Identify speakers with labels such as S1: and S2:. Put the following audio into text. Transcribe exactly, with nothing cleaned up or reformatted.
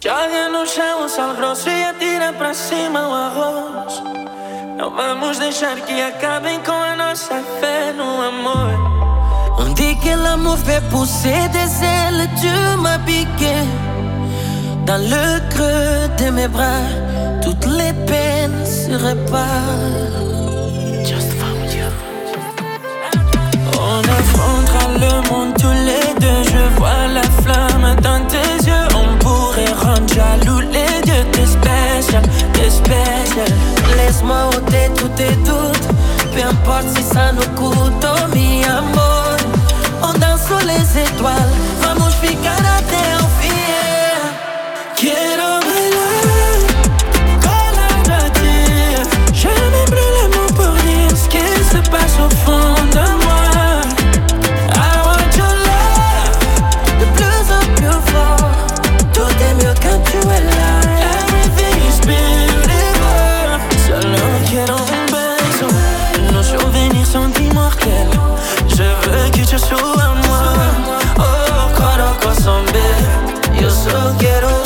S1: Ya que nos echamos al grosso e atira pra cima o arroz. Não vamos deixar que acabem com a nossa fé no amor.
S2: On dit que l'amour fait pousser des ailes, tu m'as piqué. Dans le creux de mes bras, toutes les peines se réparent.
S1: Just found you. On affrontera le monde tous les deux. Je vois la flamme dans tes yeux. On pourrait rendre jaloux les dieux. T'es spécial, t'es spécial.
S2: Laisse-moi ôter tous tes doutes. Peu importe si ça nous coûte, oh mi amor. On danse sous les étoiles. Vamos ficar até ao fim.
S1: Quiero bailar collage à ti. Je n'ai plus les mots pour dire ce qui se passe au fond de moi. I want your love.
S2: De plus en plus fort. Tout est mieux quand tu es là.
S1: Everything is beautiful. Solo quiero un beso. Nos souvenirs sont immortels. Je veux que tu sois à moi. Oh, coro corazón, babe. Yo solo quiero